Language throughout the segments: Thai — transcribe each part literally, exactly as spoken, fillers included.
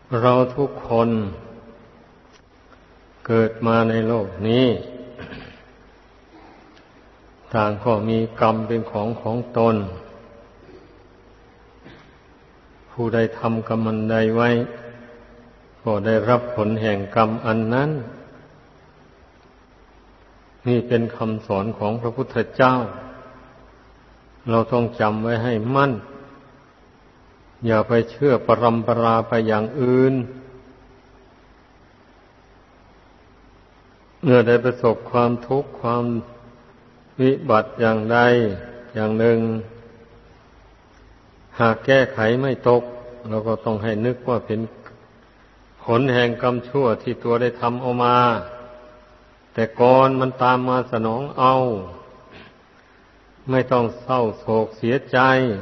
เราทุกคนเกิดมาในโลกนี้ต่างก็มีกรรมเป็นของของตนผู้ใดทำกรรมอันใดไว้ก็ได้รับผลแห่งกรรมอันนั้นนี่เป็นคำสอนของพระพุทธเจ้าเราต้องจำไว้ให้มั่นอย่าไปเชื่อปรัมปราไปอย่างอื่นเมื่อได้ประสบความทุกข์ความวิบัติอย่างใดอย่างหนึ่งหากแก้ไขไม่ตกเราก็ต้องให้นึกว่าเป็นผลแห่งกรรมชั่วที่ตัวได้ทำเอามาแต่ก่อนมันตามมาสนองเอาไม่ต้องเศร้าโศกเสียใจ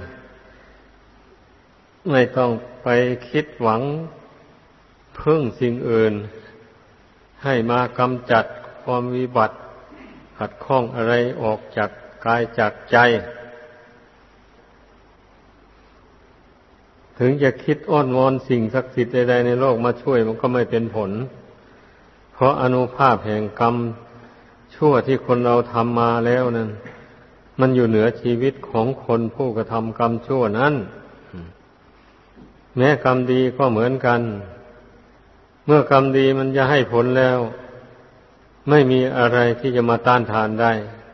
ไม่ต้องไปคิดหวังพึ่งสิ่งอื่นให้มากำจัดความวิบัติขัดข้องอะไรออกจากกายจากใจถึงจะคิดอ้อนวอนสิ่งศักดิ์สิทธิ์ใดๆในโลกมาช่วยมันก็ไม่เป็นผลเพราะอานุภาพแห่งกรรมชั่วที่คนเราทำมาแล้วนั้นมันอยู่เหนือชีวิตของคนผู้กระทำกรรมชั่วนั้นแม้กรรมดีก็เหมือนกันเมื่อกรรมดีมันจะให้ผลแล้วไม่มีอะไรที่จะมาต้านทานได้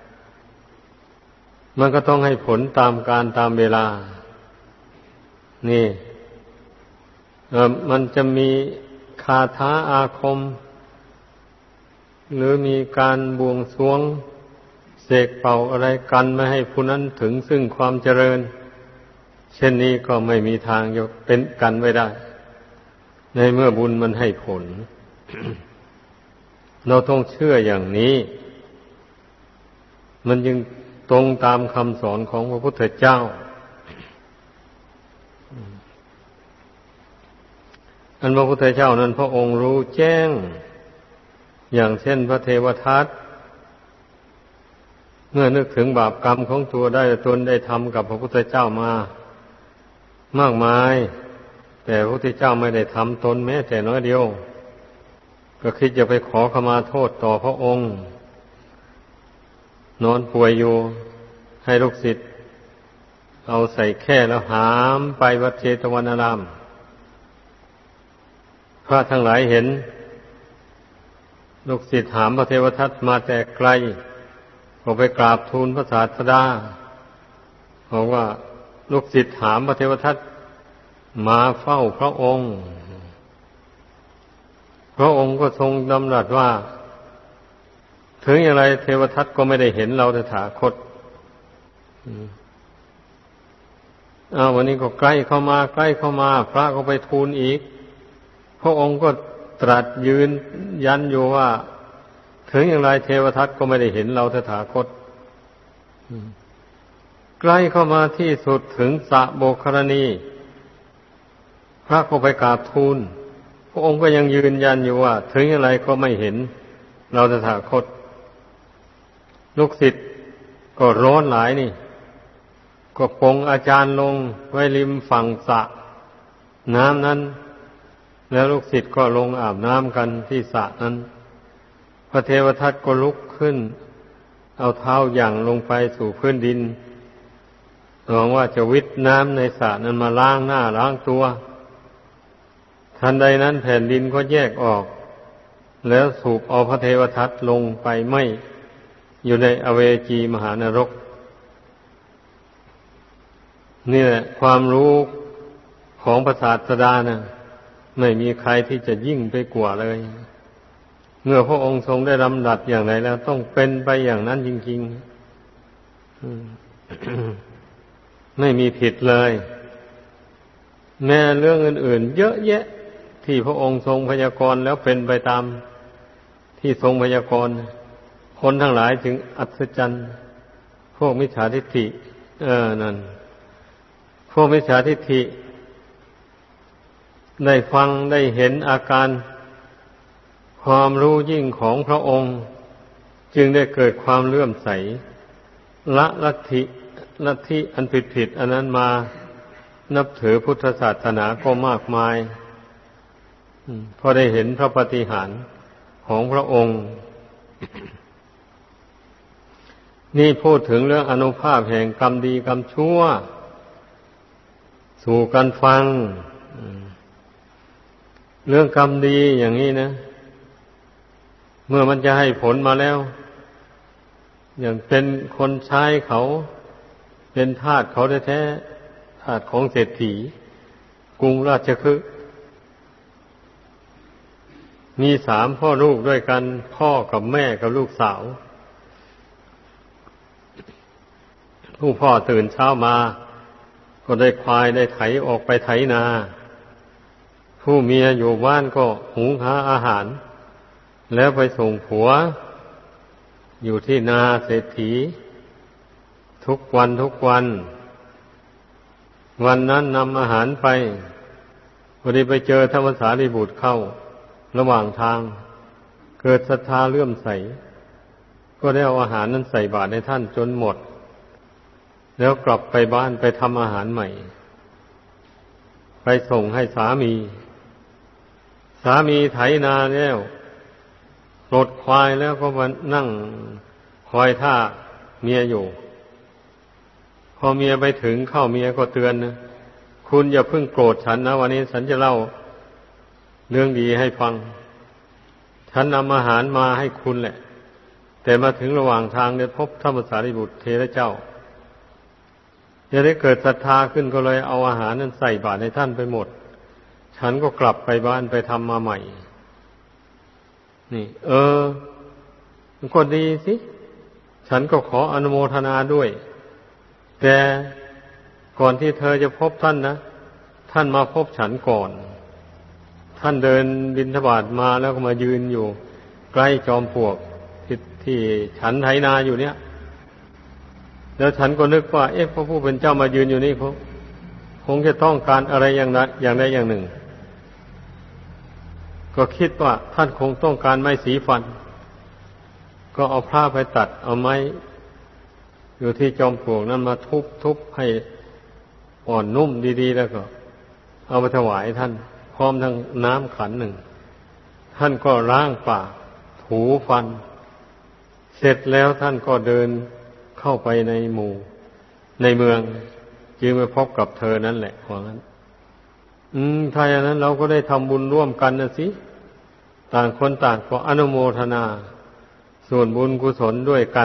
มันก็ต้องให้ผลตามกาลตามเวลานี่เอ่อมันจะมีคาถาอาคมหรือมีการบวงสรวงเสกเป่าอะไรกันไม่ให้ผู้นั้นถึงซึ่งความเจริญเช่นนี้ก็ไม่มีทางจะเป็นกันไว้ได้ในเมื่อบุญมันให้ผล เราต้องเชื่ออย่างนี้มันจึงตรงตามคำสอนของพระพุทธเจ้าอันพระพุทธเจ้านั้นพระองค์รู้แจ้งอย่างเช่นพระเทวทัตเมื่อนึกถึงบาปกรรมของตัวได้ตนได้ทำกับพระพุทธเจ้ามามากมายแต่พระพุทธเจ้าไม่ได้ทำตนแม้แต่น้อยเดียวก็คิดจะไปขอขมาโทษต่อพระองค์นอนป่วยอยู่ให้ลูกศิษย์เอาใส่แคร่แล้วหามไปวัดเชตวันารามพระทั้งหลายเห็นลูกศิษย์หามพระเทวทัตมาแต่ไกลก็ไปกราบทูลพระศาสดาบอกว่าลูกศิษย์หามพระเทวทัตมาเฝ้าพระองค์พระองค์ก็ทรงดำรัสว่าถึงอย่างไรเทวทัตก็ไม่ได้เห็นเราตถาคตอ้าววันนี้ก็ใกล้เข้ามาใกล้เข้ามาพระก็ไปทูลอีกพระองค์ก็ตรัสยืนยันอยู่ว่าถึงอย่างไรเทวทัตก็ไม่ได้เห็นเราตถาคตใกล้เข้ามาที่สุดถึงสระโบกครณีพระก็ไปกราบทูลพระองค์ก็ยังยืนยันอยู่ว่าถึงอย่างไรก็ไม่เห็นเราตถาคตลูกศิษย์ก็ร้อนหลายนี่ก็ปงอาจารย์ลงไว้ริมฝั่งสระน้ำนั้นแล้วลูกศิษย์ก็ลงอาบน้ำกันที่สระนั้นพระเทวทัตก็ลุกขึ้นเอาเท้าหยั่งลงไปสู่พื้นดินหวังว่าจะวิทน้ำในสระนั้นมาล้างหน้าล้างตัวทันใดนั้นแผ่นดินก็แยกออกแล้วสูบเอาพระเทวทัตลงไปไหม้อยู่ในอเวจีมหานรกนี่แหละความรู้ของพระศาสดานะไม่มีใครที่จะยิ่งไปกว่าเลยเมื่อพระองค์ทรงได้ลำดับอย่างไรแล้วต้องเป็นไปอย่างนั้นจริงๆ ไม่มีผิดเลยแม้เรื่องอื่นๆเยอะแยะที่พระองค์ทรงพยากรณ์แล้วเป็นไปตามที่ทรงพยากรณ์คนทั้งหลายถึงอัศจรรย์พวกมิจฉาทิฏฐิเออนั่นพวกมิจฉาทิฏฐิได้ฟังได้เห็นอาการความรู้ยิ่งของพระองค์จึงได้เกิดความเลื่อมใสละลัทธิลัทธิอันผิดๆอันนั้นมานับถือพุทธศาสนาก็มากมายพอได้เห็นพระปาฏิหาริย์ของพระองค์ นี่พูดถึงเรื่องอานุภาพแห่งกรรมดีกรรมชั่วสู่กันฟังเรื่องกรรมดีอย่างนี้นะเมื่อมันจะให้ผลมาแล้วอย่างเป็นคนใช้เขาเป็นทาสเขาแท้ๆทาสของเศรษฐีกรุงราชคฤห์มีสามพ่อลูกด้วยกันพ่อกับแม่กับลูกสาวผู้พ่อตื่นเช้ามาก็ได้ควายได้ไถออกไปไถนาผู้เมียอยู่บ้านก็หุงหาอาหารแล้วไปส่งผัวอยู่ที่นาเศรษฐีทุกวันทุกวันวันนั้นนำอาหารไปพอดีไปเจอธรรมสารีบุตรเข้าระหว่างทางเกิดศรัทธาเลื่อมใสก็ได้เอาอาหารนั้นใส่บาตรให้ท่านจนหมดแล้วกลับไปบ้านไปทำอาหารใหม่ไปส่งให้สามีสามีไถนาแล้วปลดควายแล้วก็มานั่งคอยท่าเมียอยู่พอเมียไปถึงเข้าเมียก็เตือนนะคุณอย่าเพิ่งโกรธฉันนะวันนี้ฉันจะเล่าเรื่องดีให้ฟังฉันนำอาหารมาให้คุณแหละแต่มาถึงระหว่างทางได้พบธรรมสารีบุตรเถระเจ้าจะได้เกิดศรัทธาขึ้นก็เลยเอาอาหารนั้นใส่บาตรให้ท่านไปหมดฉันก็กลับไปบ้านไปทำมาใหม่นี่เออมันก็ดีสิฉันก็ขออนุโมทนาด้วยแต่ก่อนที่เธอจะพบท่านนะท่านมาพบฉันก่อนท่านเดินบิณฑบาตมาแล้วก็มายืนอยู่ใกล้จอมปลวกที่ที่ฉันไถนาอยู่เนี่ยแล้วฉันก็นึกว่าเอ๊ะพระผู้เป็นเจ้ามายืนอยู่นี่คงคงจะต้องการอะไรอย่างใดอย่างใดอย่างหนึ่งก็คิดว่าท่านคงต้องการไม้สีฟันก็เอาผ้าไปตัดเอาไม้อยู่ที่จอมปลวกนั้นมาทุบทุบให้อ่อนนุ่มดีๆแล้วก็เอาไปถวายท่านพร้อมทั้งน้ำขันหนึ่งท่านก็ล้างปากถูฟันเสร็จแล้วท่านก็เดินเข้าไปในหมู่ในเมืองจึงไปพบกับเธอนั่นแหละว่างั้นอืมถ้าอย่างนั้นเราก็ได้ทำบุญร่วมกันนะสิต่างคนต่างก็อนุโมทนาส่วนบุญกุศลด้วยกัน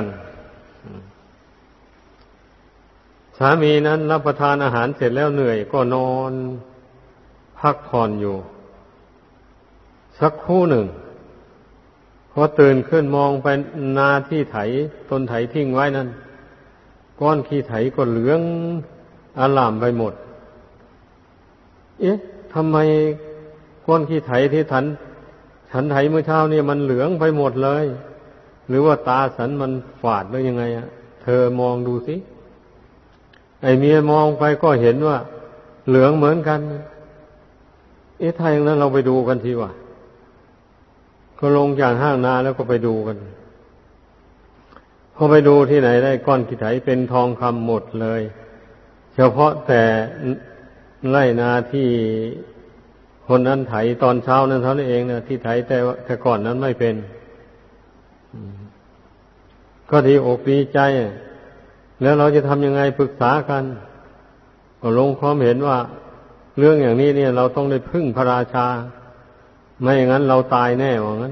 สามีนั้นรับประทานอาหารเสร็จแล้วเหนื่อยก็นอนพักผ่อนอยู่สักครู่หนึ่งพอตื่นขึ้นมองไปนาที่ไถต้นไถทิ้งไว้นั้นก้อนขี้ไถก็เหลืองอลามไปหมดเอ๊ะทำไมก้อนขี้ไถที่ฉันฉันไถเมื่อเช้าเนี่ยมันเหลืองไปหมดเลยหรือว่าตาฉันมันฝาดหรือยังไงอ่ะเธอมองดูสิไอ้เมียมองไปก็เห็นว่าเหลืองเหมือนกันเอ๊ะถ้าอย่างนั้นเราไปดูกันทีว่าก็ลงจากห้างนาแล้วก็ไปดูกันพอไปดูที่ไหนได้ก้อนขี้ไถเป็นทองคำหมดเลยเฉพาะแต่ไร่นาที่คนนั้นไถตอนเช้านั้นเท่านั้นเองนะที่ไถแต่แต่ก่อนนั้นไม่เป็นก็ดีอกดีใจแล้วเราจะทำยังไงปรึกษากันก็ลงความเห็นว่าเรื่องอย่างนี้เนี่ยเราต้องได้พึ่งพระราชาไม่อย่างนั้นเราตายแน่ว่างั้น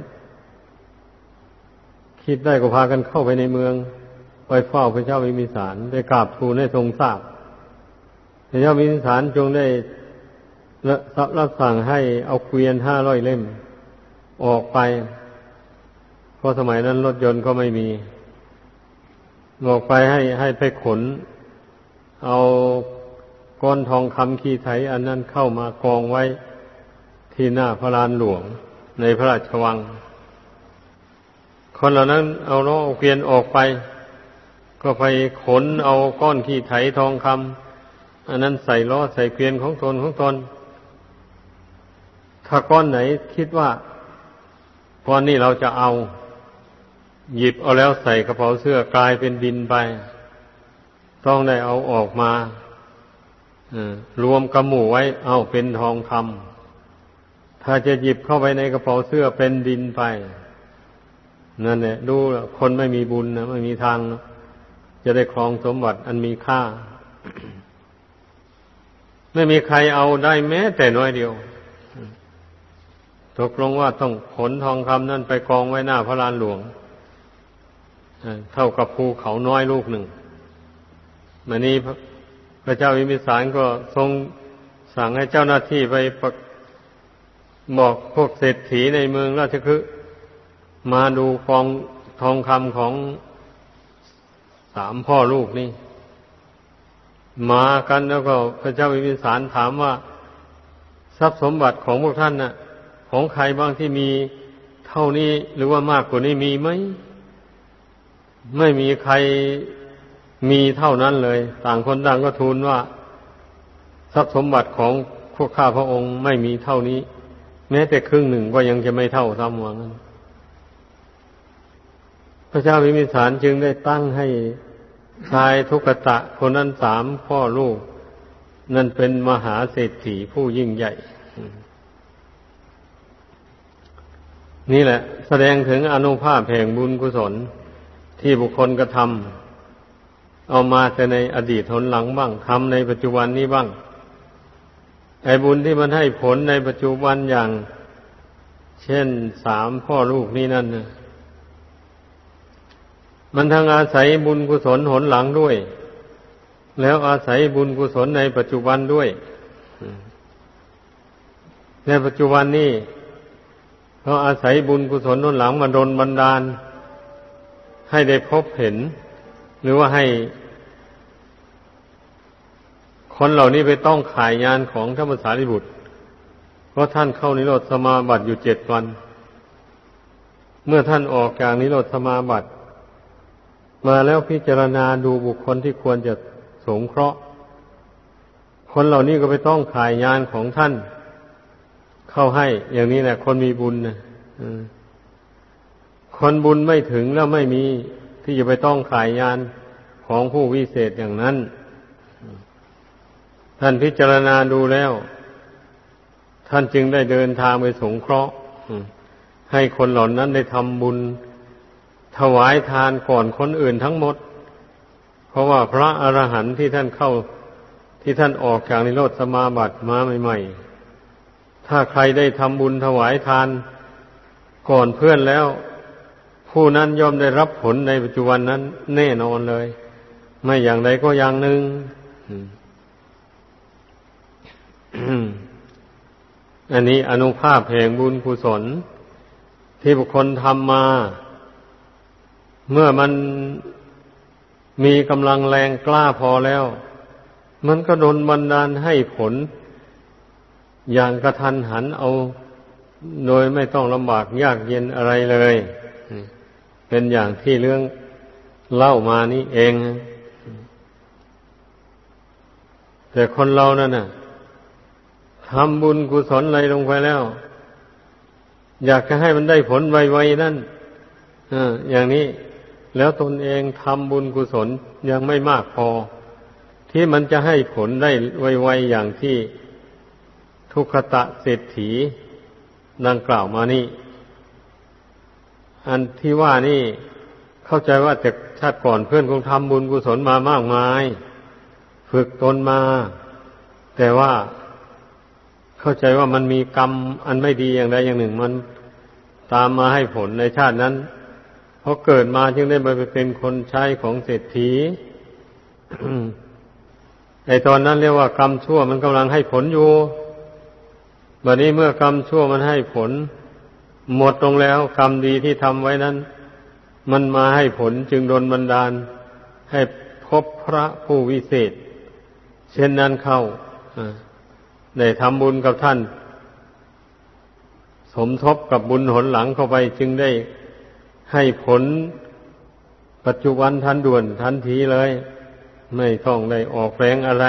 คิดได้ก็พากันเข้าไปในเมืองไปเฝ้าพระเจ้าวิมิสารได้กราบทูลให้ทรงทราบพระเจ้าวิมิสารจงได้รับสั่งให้เอาเกวียนห้าร้อยเล่มออกไปเพราะสมัยนั้นรถยนต์ก็ไม่มีออกไปให้ให้ไปขนเอาก้อนทองคำขี้ไถอันนั้นเข้ามากองไว้ที่หน้าพระลานหลวงในพระราชวังคนเหล่านั้นเอาล้อเอาเกวียนออกไปก็ไปขนเอาก้อนขี้ไถทองคำอันนั้นใส่ล้อใส่เกวียนของตนของตนถ้าก้อนไหนคิดว่าก้อนนี้เราจะเอาหยิบเอาแล้วใส่กระเป๋าเสื้อกลายเป็นดินไปต้องได้เอาออกมารวมกับหมู่ไว้เอาเป็นทองคำถ้าจะหยิบเข้าไปในกระเป๋าเสื้อเป็นดินไปนั่นแหละดูคนไม่มีบุญนะไม่มีทางจะได้ครองสมบัติอันมีค่า ไม่มีใครเอาได้แม้แต่น้อยเดียวตกลงว่าต้องขนทองคำนั่นไปกองไว้หน้าพระลานหลวงเท่ากับภูเขาน้อยลูกหนึ่งวันนี้พระเจ้าวิมพิสารก็ทรงสั่งให้เจ้าหน้าที่ไปบอกพวกเศรษฐีในเมืองราชคฤห์มาดูกองทองคำของสามพ่อลูกนี่มากันแล้วก็พระเจ้าวิมพิสารถามว่าทรัพย์สมบัติของพวกท่านน่ะของใครบ้างที่มีเท่านี้หรือว่ามากกว่านี้มีไหมไม่มีใครมีเท่านั้นเลยต่างคนต่างก็ทูลว่าทรัพย์สมบัติของพวกข้าพระองค์ไม่มีเท่านี้แม้แต่ครึ่งหนึ่งก็ยังจะไม่เท่าซ้ำว่างั้นพระเจ้าวิมพิสารจึงได้ตั้งให้ชายทุกตะคนนั้นสามพ่อลูกนั่นเป็นมหาเศรษฐีผู้ยิ่งใหญ่นี่แหละแสดงถึงอานุภาพแห่งบุญกุศลที่บุคคลกระทำเอามาแต่ในอดีตหนหลังบ้างทำในปัจจุบันนี้บ้างไอ้บุญที่มันให้ผลในปัจจุบันอย่างเช่นสามพ่อลูกนี้นั่นนะมันทั้งอาศัยบุญกุศลหนหลังด้วยแล้วอาศัยบุญกุศลในปัจจุบันด้วยในปัจจุบันนี้เขาอาศัยบุญกุศลหนหลังมาดลบันดาลให้ได้พบเห็นหรือว่าให้คนเหล่านี้ไปต้องขายงานของพระมุสารีบุตรเพราะท่านเข้านิโรธสมาบัติอยู่เจ็ดวันเมื่อท่านออกจากนิโรธสมาบัติมาแล้วพิจารณาดูบุคคลที่ควรจะสงเคราะห์คนเหล่านี้ก็ไปต้องขายงานของท่านเข้าให้อย่างนี้แหละคนมีบุญนะคนบุญไม่ถึงแล้วไม่มีที่จะไปต้องขายงานของผู้วิเศษอย่างนั้นท่านพิจารณาดูแล้วท่านจึงได้เดินทางไปสงเคราะห์ให้คนเหล่านั้นได้ทำบุญถวายทานก่อนคนอื่นทั้งหมดเพราะว่าพระอรหันต์ที่ท่านเข้าที่ท่านออกจากนิโรธสมาบัติมาใหม่ๆถ้าใครได้ทำบุญถวายทานก่อนเพื่อนแล้วผู้นั้นย่อมได้รับผลในปัจจุบันนั้นแน่นอนเลยไม่อย่างใดก็อย่างหนึ่ง อันนี้อานุภาพแห่งบุญกุศลที่บุคคลทำมาเมื่อมันมีกำลังแรงกล้าพอแล้วมันก็ดลบันดาลให้ผลอย่างกระทันหันเอาโดยไม่ต้องลำบากยากเย็นอะไรเลยเป็นอย่างที่เรื่องเล่ามานี้เองแต่คนเรานั่นน่ะทำบุญกุศลอะไรลงไปแล้วอยากจะให้มันได้ผลไวๆนั่นอย่างนี้แล้วตนเองทำบุญกุศลยังไม่มากพอที่มันจะให้ผลได้ไวๆอย่างที่ทุกขตะเศรษฐีดังกล่าวมานี่อันที่ว่านี่เข้าใจว่าแต่ชาติก่อนเพื่อนคงทำบุญกุศลมามากมายฝึกตนมาแต่ว่าเข้าใจว่ามันมีกรรมอันไม่ดีอย่างใดอย่างหนึ่งมันตามมาให้ผลในชาตินั้นเพราะเกิดมาจึงได้มาเป็นคนใช้ของเศรษฐี ไอ้ตอนนั้นเรียกว่ากรรมชั่วมันกำลังให้ผลอยู่บัดนี้เมื่อกรรมชั่วมันให้ผลหมดลงแล้วกรรมดีที่ทำไว้นั้นมันมาให้ผลจึงโดนบันดาลให้พบพระผู้วิเศษเช่นนั้นเข้าได้ทำบุญกับท่านสมทบกับบุญหนหลังเข้าไปจึงได้ให้ผลปัจจุบันทันด่วนทันทีเลยไม่ต้องได้ออกแรงอะไร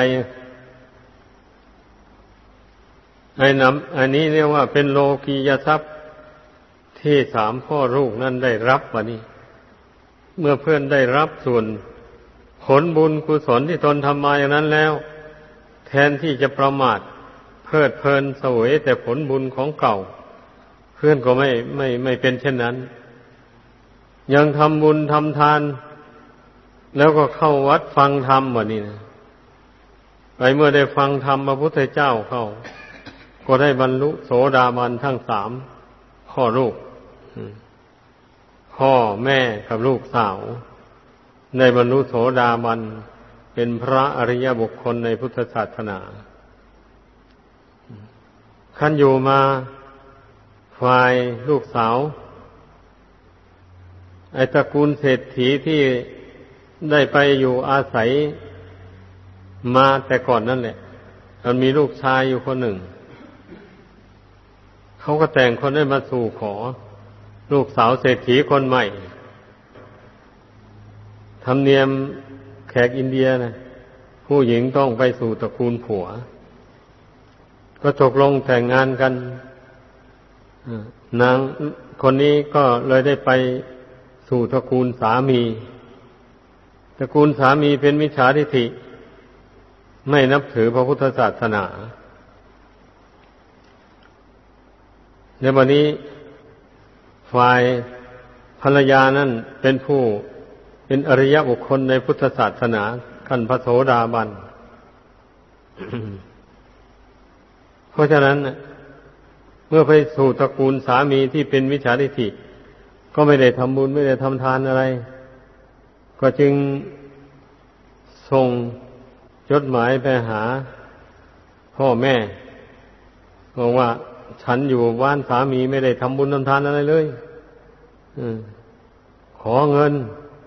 ไอ้น้ำอันนี้เรียกว่าเป็นโลกียทรัพย์ที่สามพ่อลูกนั้นได้รับวะนี่เมื่อเพื่อนได้รับส่วนผลบุญกุศลที่ตนทำมาอย่างนั้นแล้วแทนที่จะประมาทเพลิดเพลินเสวยแต่ผลบุญของเก่าเพื่อนก็ไม่ไม่ไม่เป็นเช่นนั้นยังทำบุญทำทานแล้วก็เข้าวัดฟังธรรมวันนี้นะไปเมื่อได้ฟังธรรมพระพุทธเจ้าเข้าก็ได้บรรลุโสดาบันทั้งสามพ่อลูกพ่อแม่กับลูกสาวได้บรรลุโสดาบันเป็นพระอริยบุคคลในพุทธศาสนาขั้นอยู่มาฝ่ายลูกสาวไอ้ตระกูลเศรษฐีที่ได้ไปอยู่อาศัยมาแต่ก่อนนั่นแหละมันมีลูกชายอยู่คนหนึ่งเขาก็แต่งคนได้มาสู่ขอลูกสาวเศรษฐีคนใหม่ธรรมเนียมแขกอินเดียนะผู้หญิงต้องไปสู่ตระกูลผัวก็ตกลงแต่งงานกันนางคนนี้ก็เลยได้ไปสู่ตระกูลสามีตระกูลสามีเป็นมิจฉาทิฏฐิไม่นับถือพระพุทธศาสนาในวันนี้ฝ่ายภรรยานั่นเป็นผู้เป็นอริยบุคคลในพุทธศาสนาขั้นพระโสดาบัน เพราะฉะนั้นเมื่อไปสู่ตระกูลสามีที่เป็นมิจฉาทิฏฐิก็ไม่ได้ทำบุญไม่ได้ทำทานอะไรก็จึงส่งจดหมายไปหาพ่อแม่บอกว่าฉันอยู่บ้านสามีไม่ได้ทำบุญทำทานอะไรเลยขอเงิน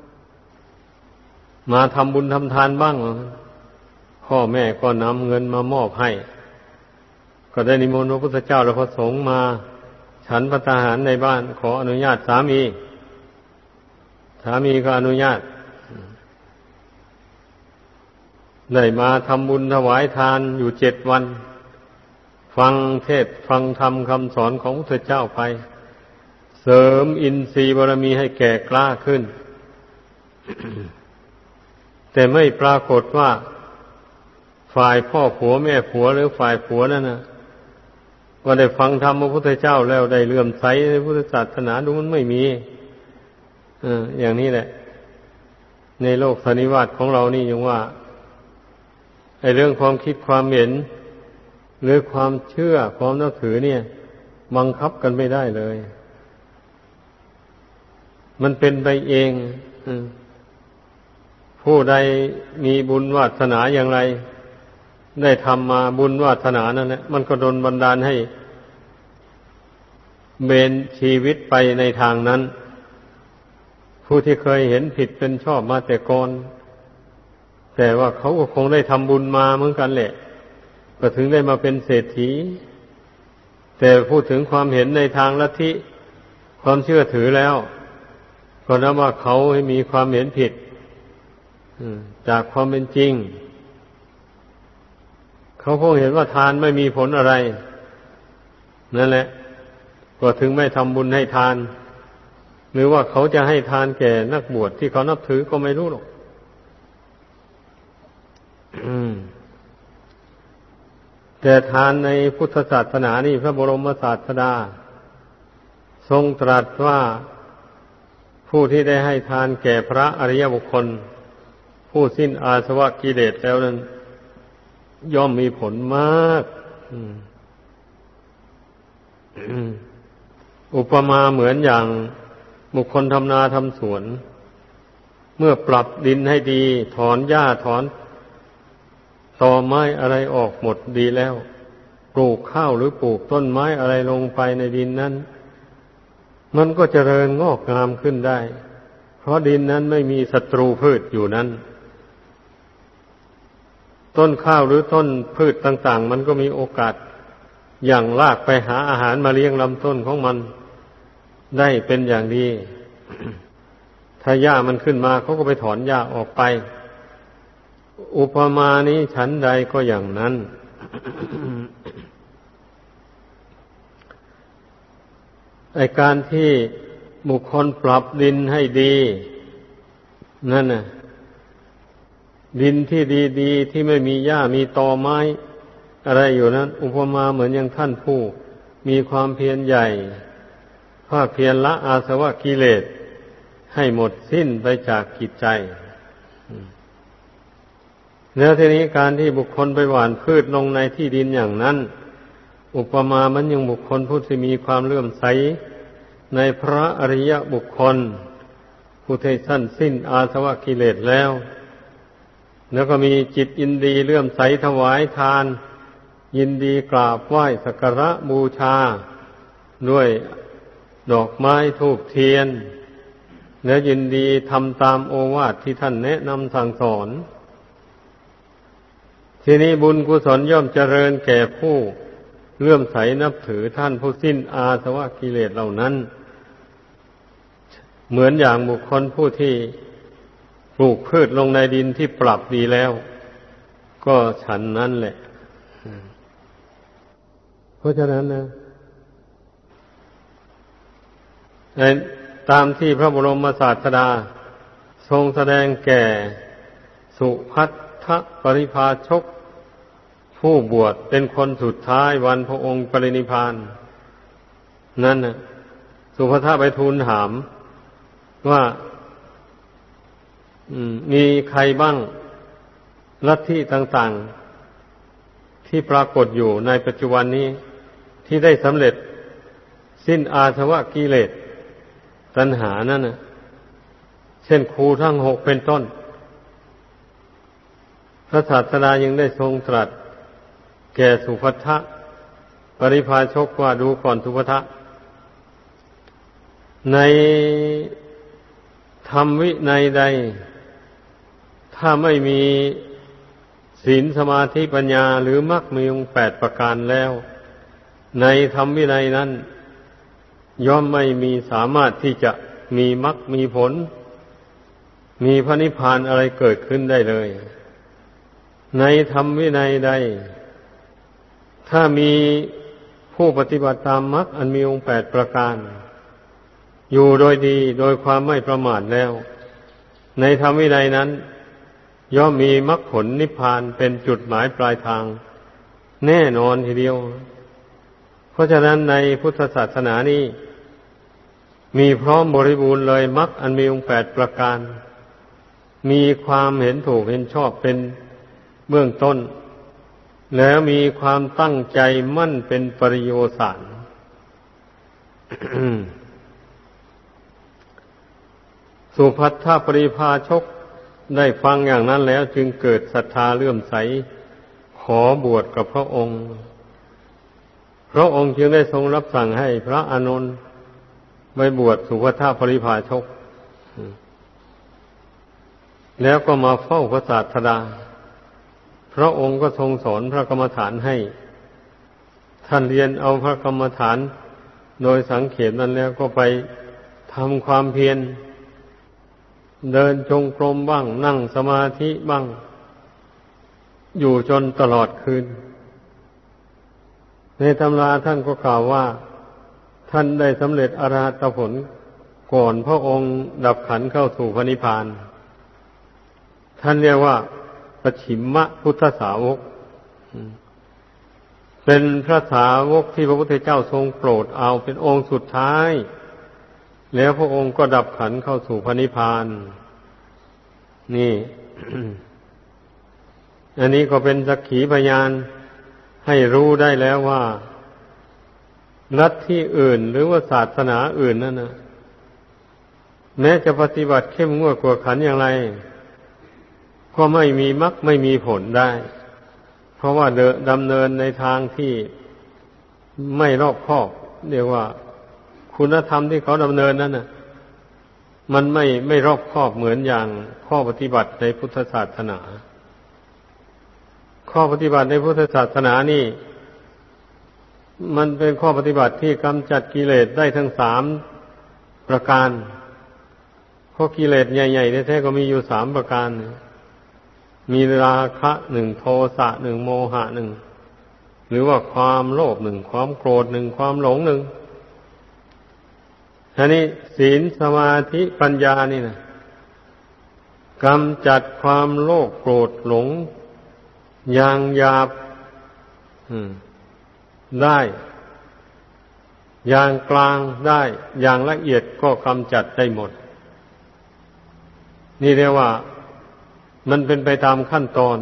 มาทำบุญทำทานบ้างพ่อแม่ก็นำเงินมามอบให้ก็ได้นิมนต์พระพุทธเจ้าและพระสงฆ์มาฉันภัตตาหารในบ้านขออนุญาตสามีสามีก็อนุญาตได้มาทำบุญถวายทานอยู่เจ็ดวันฟังเทศฟังธรรมคำสอนของพระพุทธเจ้าไปเสริมอินทรีย์บารมีให้แก่กล้าขึ้น แต่ไม่ปรากฏว่าฝ่ายพ่อผัวแม่ผัวหรือฝ่ายผัวนั่นนะว่าได้ฟังธรรมพระพุทธเจ้าแล้วได้เลื่อมใสในพุทธศาสนาดูมันไม่มีเอออย่างนี้แหละในโลกสันนิวาตของเรานี่ยังว่าไอ้เรื่องความคิดความเห็นหรือความเชื่อความนับถือเนี่ยบังคับกันไม่ได้เลยมันเป็นไปเองผู้ใดมีบุญวาสนาอย่างไรได้ทำมาบุญวาสนานั่นแหละมันก็ดลบันดาลให้เบนชีวิตไปในทางนั้นผู้ที่เคยเห็นผิดเป็นชอบมาแต่ก่อนแต่ว่าเขาก็คงได้ทำบุญมาเหมือนกันแหละก็ถึงได้มาเป็นเศรษฐีแต่พูดถึงความเห็นในทางลัทธิความเชื่อถือแล้วก็นับว่าเขาให้มีความเห็นผิดจากความเป็นจริงเขาคงเห็นว่าทานไม่มีผลอะไรนั่นแหละก็ถึงไม่ทำบุญให้ทานหรือว่าเขาจะให้ทานแก่นักบวชที่เขานับถือก็ไม่รู้หรอกแต่ทานในพุทธศาสนานี่พระบรมศาสดาทรงตรัสว่าผู้ที่ได้ให้ทานแก่พระอริยบุคคลผู้สิ้นอาสวะกิเลสแล้วนั้นย่อมมีผลมากอุปมาเหมือนอย่างบุคคลทำนาทำสวนเมื่อปรับดินให้ดีถอนหญ้าถอนตอไม้อะไรออกหมดดีแล้วปลูกข้าวหรือปลูกต้นไม้อะไรลงไปในดินนั้นมันก็เจริญงอกงามขึ้นได้เพราะดินนั้นไม่มีศัตรูพืชอยู่นั้นต้นข้าวหรือต้นพืชต่างๆมันก็มีโอกาสอย่างรากไปหาอาหารมาเลี้ยงลำต้นของมันได้เป็นอย่างดี ถ้าหญ้ามันขึ้นมาเขาก็ไปถอนหญ้าออกไปอุปมานี้ฉันใดก็อย่างนั้น ไอ้การที่บุคคลปรับดินให้ดีนั่นน่ะดินที่ดีๆที่ไม่มีหญ้ามีตอไม้อะไรอยู่นั้นอุปมาเหมือนอย่างท่านผู้มีความเพียรใหญ่ภาคเพียรละอาสวะกิเลสให้หมดสิ้นไปจากจิตใจแล้วทีนี้การที่บุคคลไปหว่านพืชลงในที่ดินอย่างนั้นอุปมามันยังบุคคลผู้ที่มีความเลื่อมใสในพระอริยบุคคลผู้ที่สั้นสิ้นอาสวะกิเลสแล้วแล้วก็มีจิตยินดีเลื่อมใสถวายทานยินดีกราบไหว้สักการะบูชาด้วยดอกไม้ธูปเทียนและยินดีทำตามโอวาทที่ท่านแนะนำสั่งสอนทีนี้บุญกุศลย่อมเจริญแก่ผู้เลื่อมใสนับถือท่านผู้สิ้นอาสวะกิเลสเหล่านั้นเหมือนอย่างบุคคลผู้ที่ปลูกพืชลงในดินที่ปรับดีแล้วก็ฉันนั้นแหละเพราะฉะนั้นนะตามที่พระบรมศาสดาทรงแสดงแก่สุภัททปริภาชกผู้บวชเป็นคนสุดท้ายวันพระองค์ปรินิพพานนั่นนะสุภัททไปทูลถามว่ามีใครบ้างลัทธิต่างๆที่ปรากฏอยู่ในปัจจุบันนี้ที่ได้สำเร็จสิ้นอาสวะกิเลสตัณหานั่นนะเช่นครูทั้งหกเป็นต้นพระศาสดายังได้ทรงตรัสแก่สุภัททะปริภาชกว่าดูก่อนสุภัททะในธรรมวินัยใดถ้าไม่มีศีลสมาธิปัญญาหรือมรรคมีองค์แปดประการแล้วในธรรมวินัยนั้นย่อมไม่มีสามารถที่จะมีมรรคมีผลมีพระนิพพานอะไรเกิดขึ้นได้เลยในธรรมวินัยใดถ้ามีผู้ปฏิบัติตามมรรคอันมีองค์แปดประการอยู่โดยดีโดยความไม่ประมาทแล้วในธรรมวินัยนั้นย่อมมีมรรคผลนิพพานเป็นจุดหมายปลายทางแน่นอนทีเดียวเพราะฉะนั้นในพุทธศาสนานี้มีพร้อมบริบูรณ์เลยมรรคอันมีองค์แปดประการมีความเห็นถูกเห็นชอบเป็นเบื้องต้นแล้วมีความตั้งใจมั่นเป็นปริโยสาร สุภัททปริภาชกได้ฟังอย่างนั้นแล้วจึงเกิดศรัทธาเลื่อมใสขอบวชกับพระองค์พระองค์จึงได้ทรงรับสั่งให้พระอานนท์ไปบวชสุภัททปริภาชกแล้วก็มาเฝ้าพระศาสดาพระองค์ก็ทรงสอนพระกรรมฐานให้ท่านเรียนเอาพระกรรมฐานโดยสังเขปนั้นแล้วก็ไปทำความเพียรเดินจงกรมบ้างนั่งสมาธิบ้างอยู่จนตลอดคืนในตำราท่านก็กล่าวว่าท่านได้สำเร็จอรหัตผลก่อนพระองค์ดับขันธ์เข้าสู่พระนิพพานท่านเรียกว่าปัจฉิมพุทธสาวกเป็นพระสาวกที่พระพุทธเจ้าทรงโปรดเอาเป็นองค์สุดท้ายแล้วพระองค์ก็ดับขันธ์เข้าสู่พระนิพพานนี่ อันนี้ก็เป็นสักขีพยานให้รู้ได้แล้วว่าลัทธิอื่นหรือว่าศาสนาอื่นนั่นนะแม้จะปฏิบัติเข้มงวดกวดขันอย่างไรก็ไม่มีมรรคไม่มีผลได้เพราะว่าดำเนินในทางที่ไม่รอบคอบเรียกว่าคุณธรรมที่เขาดำเนินนั้นน่ะมันไม่ไม่รอบคอบเหมือนอย่างข้อปฏิบัติในพุทธศาสนาข้อปฏิบัติในพุทธศาสนานี่มันเป็นข้อปฏิบัติที่กำจัดกิเลสได้ทั้งสามประการเพราะกิเลสใหญ่ๆแท้ๆก็มีอยู่สามประการมีราคะหนึ่งโทสะหนึ่งโมหะหนึ่งหรือว่าความโลภหนึ่งความโกรธหนึ่งความหลงหนึ่งทีนี้ศีลสมาธิปัญญานี่นะกำจัดความโลภโกรธหลงอย่างหยาบได้อย่างกลางได้อย่างละเอียดก็กำจัดได้หมดนี่เรียกว่ามันเป็นไปตามขั้นตอน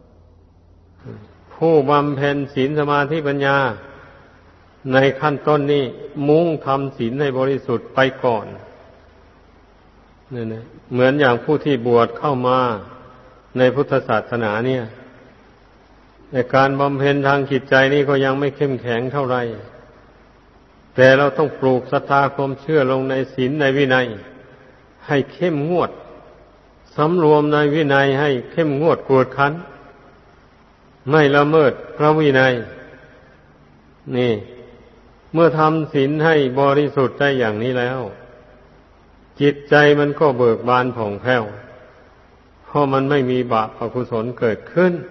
ผู้บำเพ็ญศีลสมาธิปัญญาในขั้นต้นนี้มุ่งทำศีลให้บริสุทธิ์ไปก่อนนี่นะเหมือนอย่างผู้ที่บวชเข้ามาในพุทธศาสนาเนี่ยในการบำเพ็ญทางจิตใจนี่ก็ยังไม่เข้มแข็งเท่าไหร่แต่เราต้องปลูกศรัทธาความเชื่อลงในศีลในวินัยให้เข้มงวดสำรวมในวินัยให้เข้มงวดกวดขันไม่ละเมิดพระวินัยนี่เมื่อทำศีลให้บริสุทธิ์ได้อย่างนี้แล้วจิตใจมันก็เบิกบานผ่องแผ้วเพราะมันไม่มีบาปอกุศลเกิดขึ้น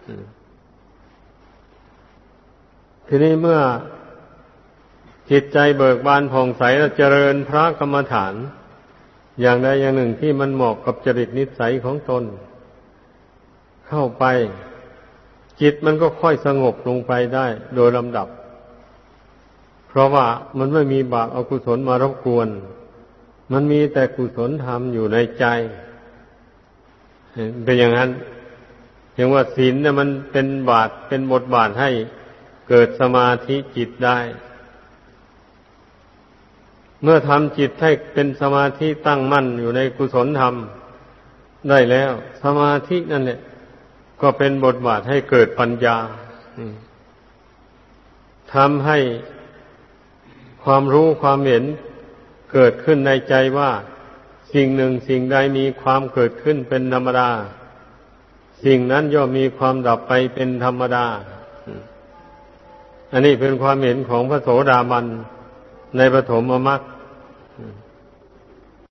ทีนี้เมื่อจิตใจเบิกบานผ่องใสแล้วเจริญพระกรรมฐานอย่างใดอย่างหนึ่งที่มันเหมาะกับจริตนิสัยของตนเข้าไปจิตมันก็ค่อยสงบลงไปได้โดยลำดับเพราะว่ามันไม่มีบาปอกุศลมารบกวนมันมีแต่กุศลธรรมอยู่ในใจเป็นอย่างนั้นอย่างว่าศีลเนี่ยมันเป็นบาตเป็นบทบาทให้เกิดสมาธิจิตได้เมื่อทำจิตให้เป็นสมาธิตั้งมั่นอยู่ในกุศลธรรมได้แล้วสมาธินั่นแหละก็เป็นบทบาทให้เกิดปัญญาทำให้ความรู้ความเห็นเกิดขึ้นในใจว่าสิ่งหนึ่งสิ่งใดมีความเกิดขึ้นเป็นธรรมดาสิ่งนั้นย่อมมีความดับไปเป็นธรรมดาอันนี้เป็นความเห็นของพระโสดาบันในปฐมมรรค